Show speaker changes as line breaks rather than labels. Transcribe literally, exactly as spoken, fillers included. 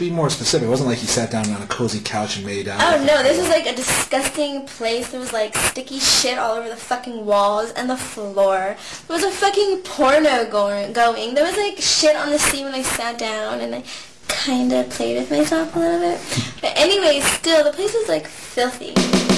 be more specific. It wasn't like you sat down on a cozy couch and made out.
Oh no, this was like a disgusting place. There was like sticky shit all over the fucking walls and the floor. There was a fucking porno going. going. There was like shit on the seat when I sat down, and I kind of played with myself a little bit. But anyway, still, the place was like filthy.